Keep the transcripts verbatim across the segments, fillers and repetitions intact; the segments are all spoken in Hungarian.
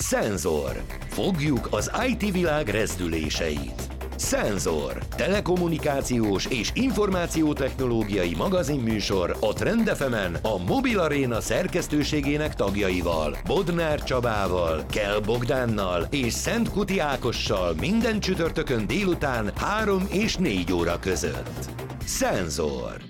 Szenzor. Fogjuk az i té világ rezdüléseit. Szenzor. Telekommunikációs és információtechnológiai magazinműsor a Trend ef emen a Mobil Arena szerkesztőségének tagjaival, Bodnár Csabával, Kell Bogdánnal és Szent Kuti Ákossal minden csütörtökön délután három és négy óra között. Szenzor.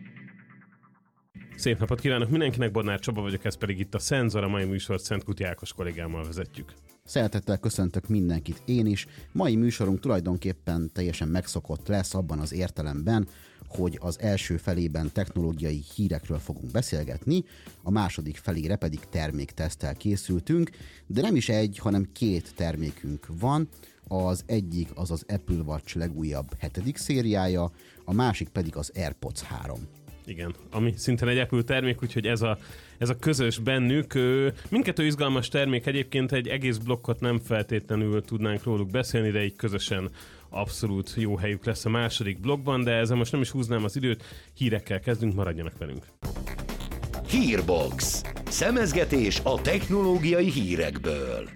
Szép napot kívánok mindenkinek, Bodnár Csaba vagyok, ez pedig itt a Szenzor, a mai műsort Szent Kuti Ákos kollégámmal vezetjük. Szeretettel köszöntök mindenkit én is. Mai műsorunk tulajdonképpen teljesen megszokott lesz abban az értelemben, hogy az első felében technológiai hírekről fogunk beszélgetni, a második felére pedig termékteszttel készültünk, de nem is egy, hanem két termékünk van. Az egyik az az Apple Watch legújabb hetedik szériája, a másik pedig az AirPods három. Igen, ami szintén egy Apple termék, úgyhogy ez a, ez a közös bennük. Mindkettő izgalmas termék, egyébként egy egész blokkot nem feltétlenül tudnánk róluk beszélni, de így közösen abszolút jó helyük lesz a második blokkban, de ezzel most nem is húznám az időt, hírekkel kezdünk, maradjanak velünk. Hírbox. Szemezgetés a technológiai hírekből.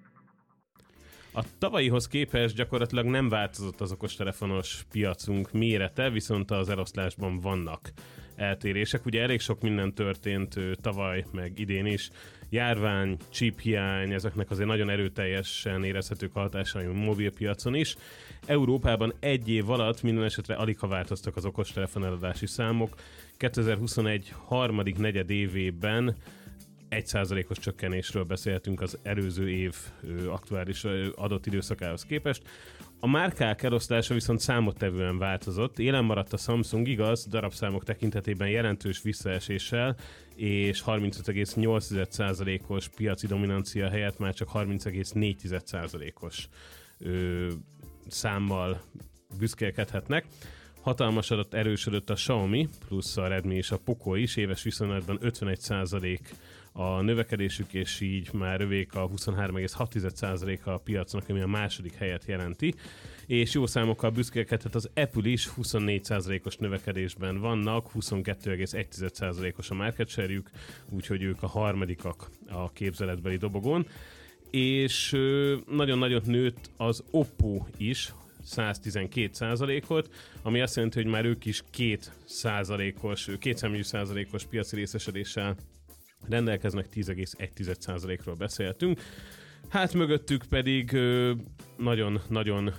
A tavalyihoz képest gyakorlatilag nem változott az okostelefonos piacunk mérete, viszont az eloszlásban vannak eltérések. Ugye elég sok minden történt tavaly, meg idén is. Járvány, chip hiány, ezeknek azért nagyon erőteljesen érezhetők hatásai a mobilpiacon is. Európában egy év alatt minden esetre aligha változtak az okostelefon eladási számok. kétezer-huszonegy harmadik negyed évében egy százalékos csökkenésről beszélhetünk az előző év aktuális adott időszakához képest. A márkák elosztása viszont számottevően változott. Élen maradt a Samsung, igaz, darabszámok tekintetében jelentős visszaeséssel, és harmincöt egész nyolc százalékos piaci dominancia helyett már csak harminc egész négy százalékos ö, számmal büszkélkedhetnek. Hatalmas adat erősödött a Xiaomi, plusz a Redmi és a Poco is, éves viszonylatban ötvenegy százalék a növekedésük, és így már övék a huszonhárom egész hat százaléka a piacnak, ami a második helyet jelenti. És jó számokkal büszkélkedhet az Apple is, huszonnégy százalékos növekedésben vannak, huszonkettő egész egy százalékos a market share-jük, úgyhogy ők a harmadikak a képzeletbeli dobogón. És nagyon nagyot nőtt az Oppo is, száz tizenkét százalékot, ami azt jelenti, hogy már ők is két százalékos, kétszámjegyű százalékos piaci részesedéssel rendelkeznek, tíz egész egy százalékról beszéltünk. Hát mögöttük pedig nagyon-nagyon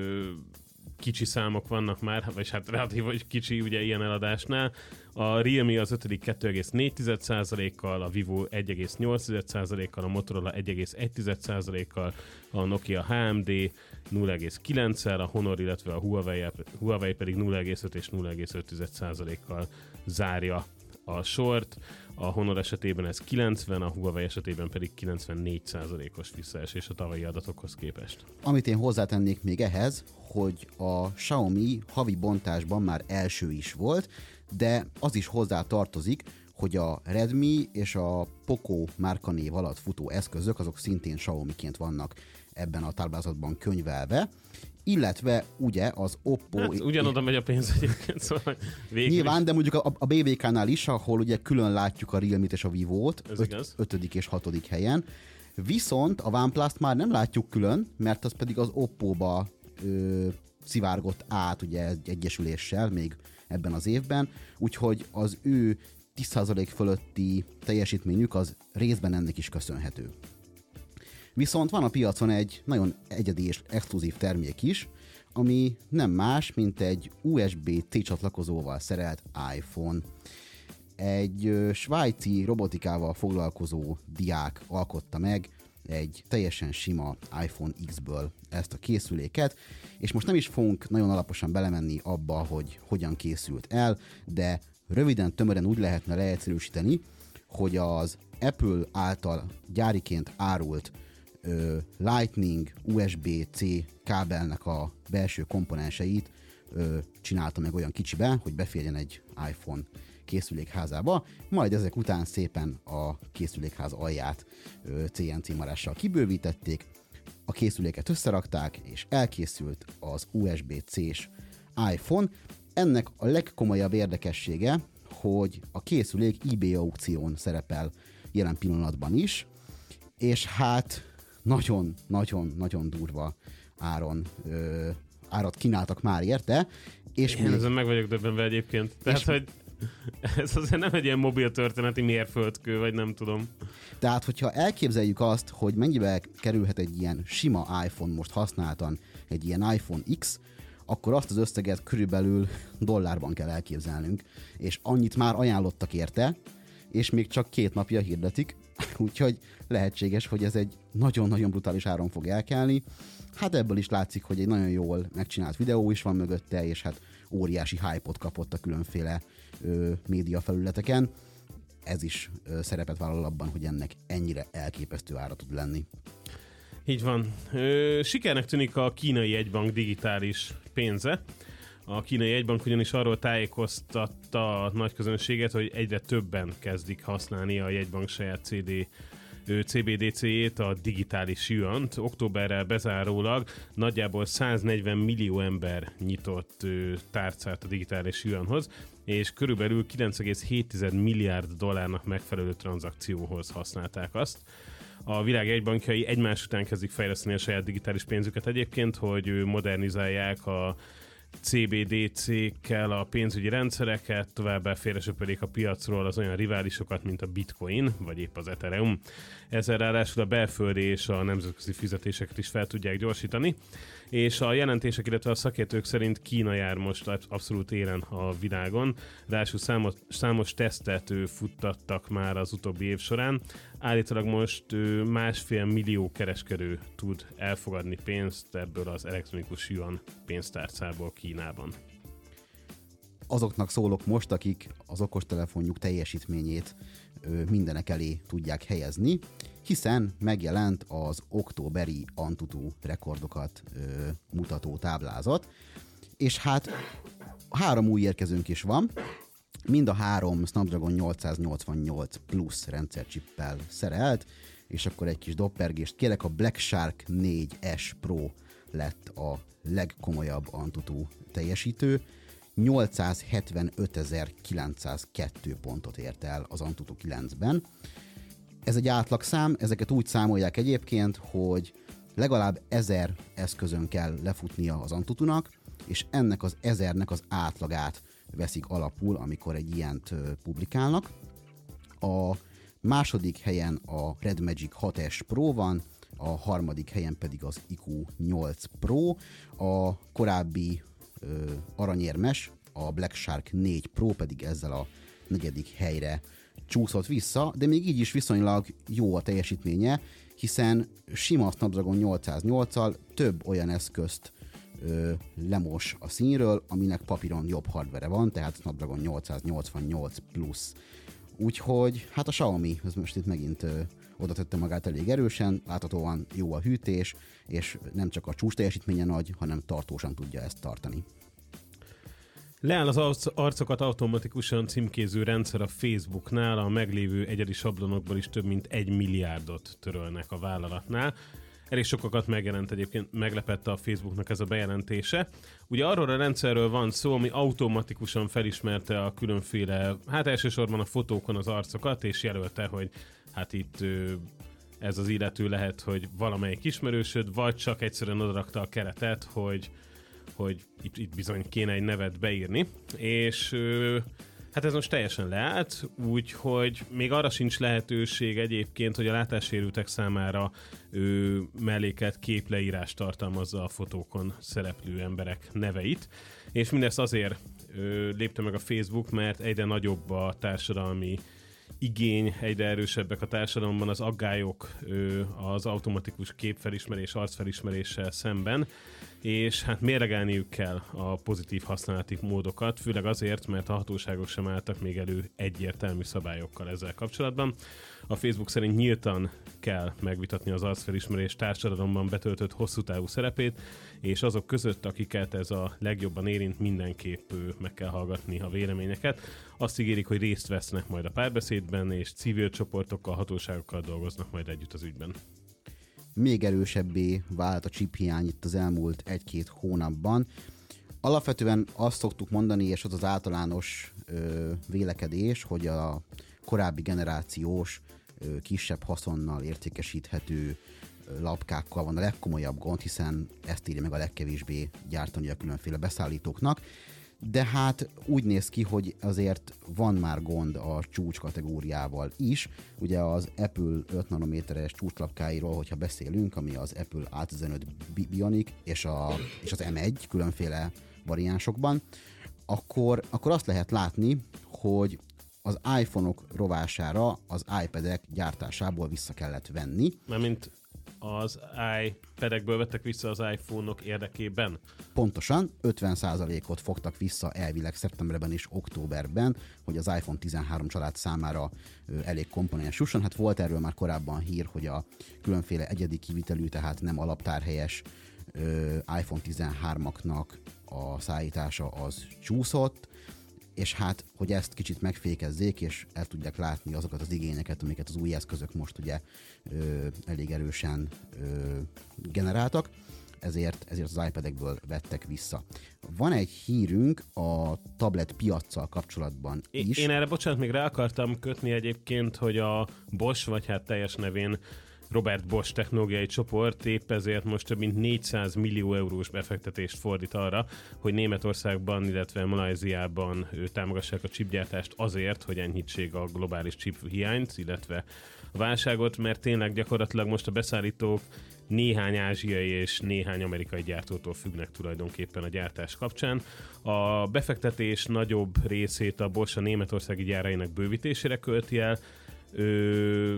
kicsi számok vannak már, vagy hát relatív vagy kicsi ugye ilyen eladásnál. A Realme az ötödik kettő egész négy százalékkal, a Vivo egy egész nyolc százalékkal, a Motorola egy egész egy százalékkal, a Nokia há em dé nulla egész kilenccel, a Honor, illetve a Huawei, Huawei pedig nulla egész öt és nulla egész öt százalékkal zárja a sort. A Honor esetében ez kilencven, a Huawei esetében pedig kilencvennégy százalékos visszaesés a tavalyi adatokhoz képest. Amit én hozzátennék még ehhez, hogy a Xiaomi havi bontásban már első is volt, de az is hozzá tartozik, hogy a Redmi és a Poco márkanév alatt futó eszközök, azok szintén Xiaomiként vannak ebben a táblázatban könyvelve, illetve ugye az Oppo... Hát ugyanoda megy a pénz egyébként, szóval végül nyilván, is. de mondjuk a, a bé bé ká-nál is, ahol ugye külön látjuk a Realme-t és a Vivót, öt, ötödik és hatodik helyen. Viszont a OnePlus-t már nem látjuk külön, mert az pedig az Oppo-ba ö, szivárgott át ugye egy egyesüléssel még ebben az évben, úgyhogy az ő tíz százalék fölötti teljesítményük az részben ennek is köszönhető. Viszont van a piacon egy nagyon egyedi és exkluzív termék is, ami nem más, mint egy u es bé-C csatlakozóval szerelt iPhone. Egy svájci robotikával foglalkozó diák alkotta meg egy teljesen sima iPhone X-ből ezt a készüléket, és most nem is fogunk nagyon alaposan belemenni abba, hogy hogyan készült el, de röviden, tömören úgy lehetne leegyszerűsíteni, hogy az Apple által gyáriként árult ö, Lightning u es bé-C kábelnek a belső komponenseit ö, csinálta meg olyan kicsiben, hogy beférjen egy iPhone készülékházába, majd ezek után szépen a készülékház alját ö, cé en cé marással kibővítették, a készüléket összerakták, és elkészült az u es bé-C-s iPhone. Ennek a legkomolyabb érdekessége, hogy a készülék eBay aukción szerepel jelen pillanatban is, és hát nagyon-nagyon-nagyon durva áron ö, árat kínáltak már érte. És én még... ezen meg vagyok döbbenve egyébként. Tehát, és... hogy ez azért nem egy ilyen mobil történeti mérföldkő, vagy nem tudom. Tehát, hogyha elképzeljük azt, hogy mennyibe kerülhet egy ilyen sima iPhone most használtan, egy ilyen iPhone X, akkor azt az összeget körülbelül dollárban kell elképzelnünk, és annyit már ajánlottak érte, és még csak két napja hirdetik, úgyhogy lehetséges, hogy ez egy nagyon-nagyon brutális áron fog elkelni. Hát ebből is látszik, hogy egy nagyon jól megcsinált videó is van mögötte, és hát óriási hype-ot kapott a különféle ö, média felületeken. Ez is ö, szerepet vállal abban, hogy ennek ennyire elképesztő ára tud lenni. Így van. Ö, sikernek tűnik a kínai jegybank digitális pénze. A kínai jegybank ugyanis arról tájékoztatta a nagy közönséget, hogy egyre többen kezdik használni a jegybank saját cé dé cé bé dé cé-jét, a digitális yuant. Októberrel bezárólag nagyjából száznegyven millió ember nyitott ö, tárcát a digitális yuanhoz, és körülbelül kilenc egész hét milliárd dollárnak megfelelő tranzakcióhoz használták azt. A világ jegybankjai egymás után kezdik fejleszteni a saját digitális pénzüket egyébként, hogy modernizálják a cé bé dé cé-kkel a pénzügyi rendszereket, továbbá félresöpörik a piacról az olyan riválisokat, mint a Bitcoin, vagy épp az Ethereum. Ezzel ráadásul a belföldi és a nemzetközi fizetéseket is fel tudják gyorsítani, és a jelentések, illetve a szakértők szerint Kína jár most abszolút élen a világon. Ráadásul számos, számos tesztet futtattak már az utóbbi év során. Állítólag most másfél millió kereskedő tud elfogadni pénzt ebből az elektronikus yuan pénztárcából Kínában. Azoknak szólok most, akik az okostelefonjuk teljesítményét mindenek elé tudják helyezni, hiszen megjelent az októberi Antutu rekordokat ö, mutató táblázat, és hát három új érkezőnk is van, mind a három Snapdragon nyolcszáznyolcvannyolc Plus rendszercsippel szerelt, és akkor egy kis doppergést kérek, a Black Shark négy S Pro lett a legkomolyabb Antutu teljesítő, nyolcszázhetvenötezer-kilencszázkettő pontot ért el az Antutu kilencben. Ez egy átlagszám, ezeket úgy számolják egyébként, hogy legalább ezer eszközön kell lefutnia az Antutunak, és ennek az ezernek az átlagát veszik alapul, amikor egy ilyent publikálnak. A második helyen a Red Magic hat S Pro van, a harmadik helyen pedig az i kú nyolc Pro, a korábbi ö, aranyérmes, a Black Shark négy Pro pedig ezzel a negyedik helyre csúszott vissza, de még így is viszonylag jó a teljesítménye, hiszen sima Snapdragon nyolcszáznyolccal több olyan eszközt ö, lemos a színről, aminek papíron jobb hardvere van, tehát Snapdragon nyolcszáznyolcvannyolc Plus. Úgyhogy hát a Xiaomi, ez most itt megint ö, oda tette magát elég erősen, láthatóan jó a hűtés, és nem csak a csúcs teljesítménye nagy, hanem tartósan tudja ezt tartani. Leáll az arcokat automatikusan címkéző rendszer a Facebooknál, a meglévő egyedi sablonokból is több mint egy milliárdot törölnek a vállalatnál. Elég sokakat megjelent egyébként, meglepette a Facebooknak ez a bejelentése. Ugye arról a rendszerről van szó, ami automatikusan felismerte a különféle, hát elsősorban a fotókon az arcokat, és jelölte, hogy hát itt ez az illető lehet, hogy valamelyik ismerősöd, vagy csak egyszerűen odarakta a keretet, hogy hogy itt, itt bizony kéne egy nevet beírni, és hát ez most teljesen leállt, úgyhogy még arra sincs lehetőség egyébként, hogy a látássérültek számára ő, mellékelt képleírás tartalmazza a fotókon szereplő emberek neveit, és mindezt azért ő, lépte meg a Facebook, mert egyre nagyobb a társadalmi igény, egyre erősebbek a társadalomban az aggályok ő, az automatikus képfelismerés, arcfelismeréssel szemben, és hát mérlegelniük kell a pozitív használati módokat, főleg azért, mert a hatóságok sem álltak még elő egyértelmű szabályokkal ezzel kapcsolatban. A Facebook szerint nyíltan kell megvitatni az arcfelismerés társadalomban betöltött hosszú távú szerepét, és azok között, akiket ez a legjobban érint, mindenképp meg kell hallgatni a véleményeket. Azt ígérik, hogy részt vesznek majd a párbeszédben, és civil csoportokkal, hatóságokkal dolgoznak majd együtt az ügyben. Még erősebbé vált a chip hiány itt az elmúlt egy-két hónapban. Alapvetően azt szoktuk mondani, és az az általános ö, vélekedés, hogy a korábbi generációs ö, kisebb haszonnal értékesíthető lapkákkal van a legkomolyabb gond, hiszen ezt írja meg a legkevésbé gyártani a különféle beszállítóknak. De hát úgy néz ki, hogy azért van már gond a csúcs kategóriával is. Ugye az Apple öt nanométeres csúcslapkáiról, hogyha beszélünk, ami az Apple á tizenöt Bionic és, a, és az em egy különféle variánsokban, akkor, akkor azt lehet látni, hogy az iPhone-ok rovására az iPad-ek gyártásából vissza kellett venni. Mármint az iPad-ekből vettek vissza az iPhone-ok érdekében? Pontosan, ötven százalékot fogtak vissza elvileg szeptemberben és októberben, hogy az iPhone tizenhárom család számára ö, elég komponens jusson. Hát volt erről már korábban hír, hogy a különféle egyedi kivitelű, tehát nem alaptárhelyes ö, iPhone tizenhármaknak a szállítása az csúszott, és hát, hogy ezt kicsit megfékezzék, és el tudják látni azokat az igényeket, amiket az új eszközök most ugye ö, elég erősen ö, generáltak, ezért, ezért az iPad-ekből vettek vissza. Van egy hírünk a tablet piaccal kapcsolatban is. Én erre, bocsánat, még rá akartam kötni egyébként, hogy a Bosch, vagy hát teljes nevén Robert Bosch technológiai csoport épp ezért most több mint négyszáz millió eurós befektetést fordít arra, hogy Németországban, illetve Malajziában támogassák a chipgyártást azért, hogy enyhítsék a globális chip hiányt, illetve a válságot, mert tényleg gyakorlatilag most a beszállítók néhány ázsiai és néhány amerikai gyártótól függnek tulajdonképpen a gyártás kapcsán. A befektetés nagyobb részét a Bosch a németországi gyárainak bővítésére költi el, Ö,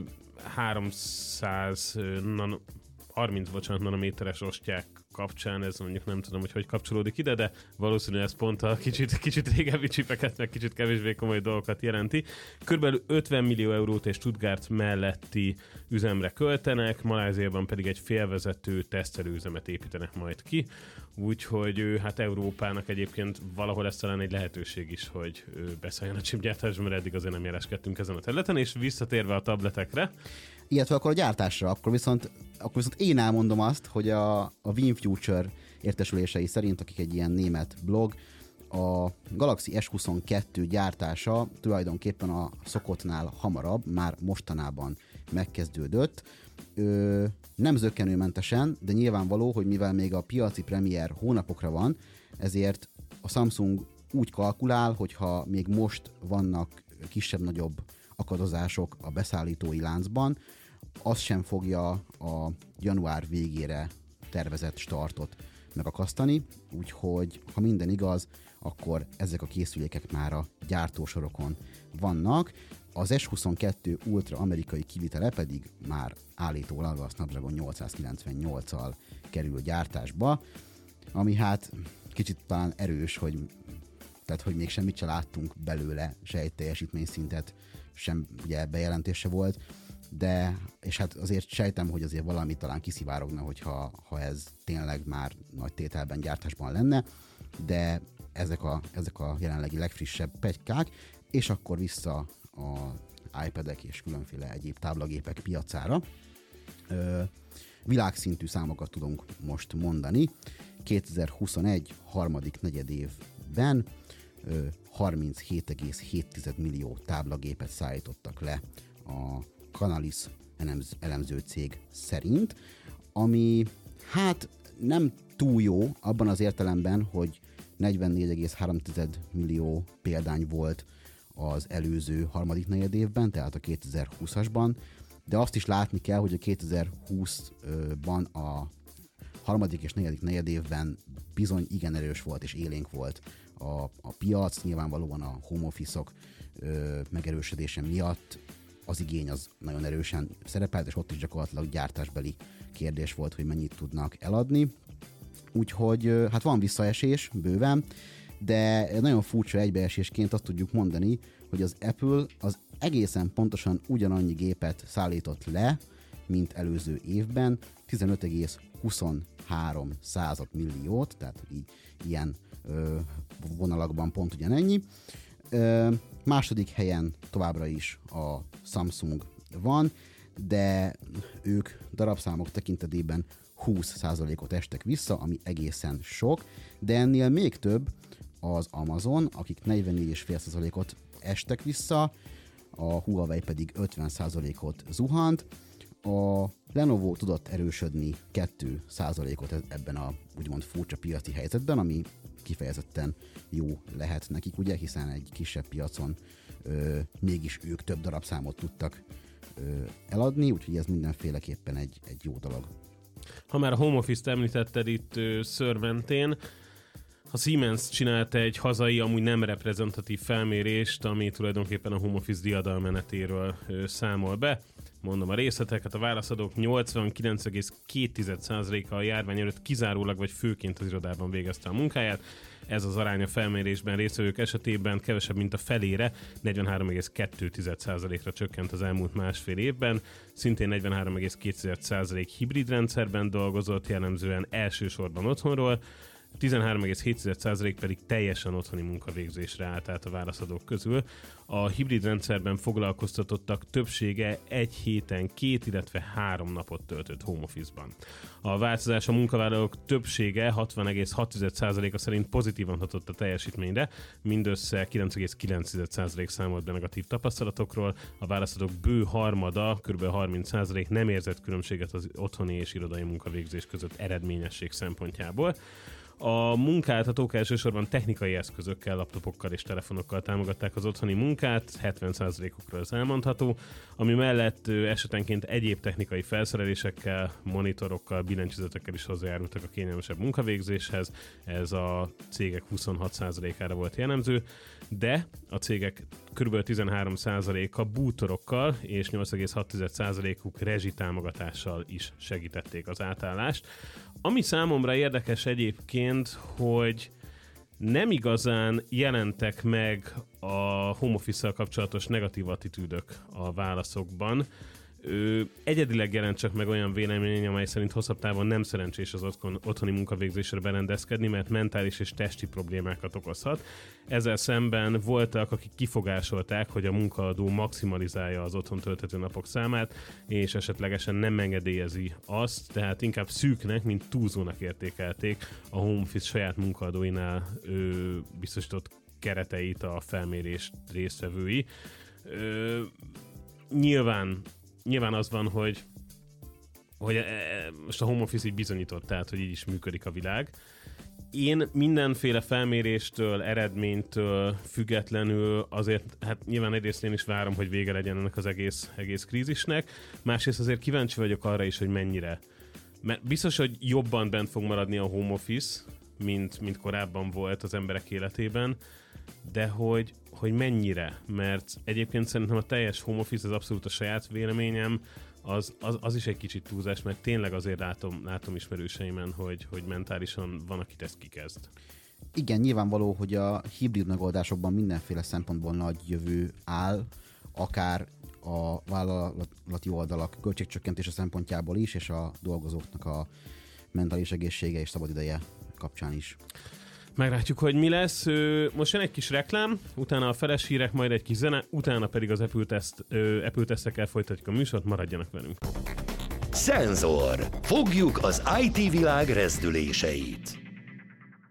háromszáz nano, harminc bocsánat, nanométeres ostyák kapcsán, ez mondjuk nem tudom, hogy hogy kapcsolódik ide, de valószínűleg ez pont a kicsit, kicsit régebbi csipeket, meg kicsit kevésbé komoly dolgokat jelenti. Körülbelül ötven millió eurót és Stuttgart melletti üzemre költenek, Maláziában pedig egy félvezető tesztelőüzemet építenek majd ki, úgyhogy hát Európának egyébként valahol ez talán egy lehetőség is, hogy beszálljon a chipgyártásba, mert eddig azért nem jeleskedtünk ezen a területen, és visszatérve a tabletekre, illetve akkor a gyártásra, akkor viszont, akkor viszont én elmondom azt, hogy a, a WinFuture értesülései szerint, akik egy ilyen német blog, a Galaxy S huszonkettő gyártása tulajdonképpen a szokottnál hamarabb, már mostanában megkezdődött. Ö, nem zökkenőmentesen, de nyilvánvaló, hogy mivel még a piaci premier hónapokra van, ezért a Samsung úgy kalkulál, hogyha még most vannak kisebb-nagyobb akadozások a beszállítói láncban, az sem fogja a január végére tervezett startot megakasztani, úgyhogy ha minden igaz, akkor ezek a készülékek már a gyártósorokon vannak. Az S huszonkettő Ultra amerikai kivitele pedig már állítólag a Snapdragon nyolcszázkilencvennyolccal kerül gyártásba, ami hát kicsit talán erős, hogy, tehát, hogy még semmit se láttunk belőle, se egy teljesítményszintet sem ugye bejelentése volt, de, és hát azért sejtem, hogy azért valami talán kiszivárogna, hogyha ha ez tényleg már nagy tételben gyártásban lenne, de ezek a, ezek a jelenlegi legfrissebb pletykák, és akkor vissza az iPad-ek és különféle egyéb táblagépek piacára. Ö, világszintű számokat tudunk most mondani. kétezer-huszonegy harmadik negyedévben ö, harminchét egész hét millió táblagépet szállítottak le a Canalys elemző cég szerint, ami hát nem túl jó abban az értelemben, hogy negyvennégy egész három millió példány volt az előző harmadik negyedévben, tehát a kétezer-húszasban, de azt is látni kell, hogy a kétezer-húszban a harmadik és negyedik negyedévben bizony igen erős volt és élénk volt a, a piac, nyilvánvalóan a home office-ok ö, megerősödése miatt az igény az nagyon erősen szerepelt, és ott is gyakorlatilag gyártásbeli kérdés volt, hogy mennyit tudnak eladni. Úgyhogy hát van visszaesés bőven, de nagyon furcsa egybeesésként azt tudjuk mondani, hogy az Apple az egészen pontosan ugyanannyi gépet szállított le, mint előző évben, tizenöt egész huszonhárom század milliót, tehát így ilyen ö, vonalakban pont ugyanennyi. Ö, második helyen továbbra is a Samsung van, de ők darabszámok tekintetében húsz százalékot estek vissza, ami egészen sok, de ennél még több az Amazon, akik negyvennégy egész öt százalékot estek vissza, a Huawei pedig ötven százalékot zuhant, a Lenovo tudott erősödni két százalékot ebben a úgymond furcsa piaci helyzetben, ami kifejezetten jó lehet nekik, ugye, hiszen egy kisebb piacon ö, mégis ők több darabszámot tudtak ö, eladni, úgyhogy ez mindenféleképpen egy, egy jó dolog. Ha már a home office-t említetted itt ö, szőrmentén, a Siemens csinált egy hazai, amúgy nem reprezentatív felmérést, ami tulajdonképpen a home office diadalmenetéről ö, számol be. Mondom a részleteket, a válaszadók nyolcvankilenc egész két százaléka a járvány előtt kizárólag vagy főként az irodában végezte a munkáját. Ez az arány a felmérésben résztvevők esetében kevesebb, mint a felére, negyvenhárom egész két százalékra csökkent az elmúlt másfél évben. Szintén negyvenhárom egész két százalék hibrid rendszerben dolgozott, jellemzően elsősorban otthonról, tizenhárom egész hét százalék pedig teljesen otthoni munkavégzésre állt át a válaszadók közül. A hibrid rendszerben foglalkoztatottak többsége egy héten két, illetve három napot töltött home office-ban. A változás a munkavállalók többsége hatvan egész hat százaléka szerint pozitívan hatott a teljesítményre, mindössze kilenc egész kilenc százalék számolt be negatív tapasztalatokról, a válaszadók bő harmada, kb. harminc százalék nem érzett különbséget az otthoni és irodai munkavégzés között eredményesség szempontjából. A munkáltatók elsősorban technikai eszközökkel, laptopokkal és telefonokkal támogatták az otthoni munkát, hetven százalékukról ez elmondható, ami mellett esetenként egyéb technikai felszerelésekkel, monitorokkal, billentyűzetekkel is hozzájárultak a kényelmesebb munkavégzéshez, ez a cégek huszonhat százalékára volt jellemző, de a cégek kb. tizenhárom százaléka bútorokkal és nyolc egész hat százalékuk rezsitámogatással is segítették az átállást. Ami számomra érdekes egyébként, hogy nem igazán jelentek meg a home office-szal kapcsolatos negatív attitűdök a válaszokban. Ő egyedileg jelent csak meg olyan vélemény, amely szerint hosszabb távon nem szerencsés az otthon, otthoni munkavégzésre berendezkedni, mert mentális és testi problémákat okozhat. Ezzel szemben voltak, akik kifogásolták, hogy a munkaadó maximalizálja az otthon tölthető napok számát, és esetlegesen nem engedélyezi azt, tehát inkább szűknek, mint túlzónak értékelték a home office saját munkaadóinál ö, biztosított kereteit a felmérés résztvevői. Ö, nyilván Nyilván az van, hogy, hogy most a home office így bizonyított, tehát, hogy így is működik a világ. Én mindenféle felméréstől, eredménytől függetlenül azért, hát nyilván egyrészt én is várom, hogy vége legyen ennek az egész, egész krízisnek. Másrészt azért kíváncsi vagyok arra is, hogy mennyire. Mert biztos, hogy jobban bent fog maradni a home office, mint, mint korábban volt az emberek életében, de hogy, hogy mennyire, mert egyébként szerintem a teljes home office, az abszolút a saját véleményem, az, az, az is egy kicsit túlzás, mert tényleg azért látom, látom ismerőseimen, hogy, hogy mentálisan van, akit ezt kikezd. Igen, nyilvánvaló, hogy a hibrid megoldásokban mindenféle szempontból nagy jövő áll, akár a vállalati oldalak költségcsökkentése szempontjából is, és a dolgozóknak a mentális egészsége és szabadideje kapcsán is. Meglátjuk, hogy mi lesz. Most jön egy kis reklám, utána a feles hírek, majd egy kis zene, utána pedig az Apple, teszt, Apple tesztekkel folytatjuk a műsort, maradjanak velünk. Szenzor. Fogjuk az i té világ rezdüléseit.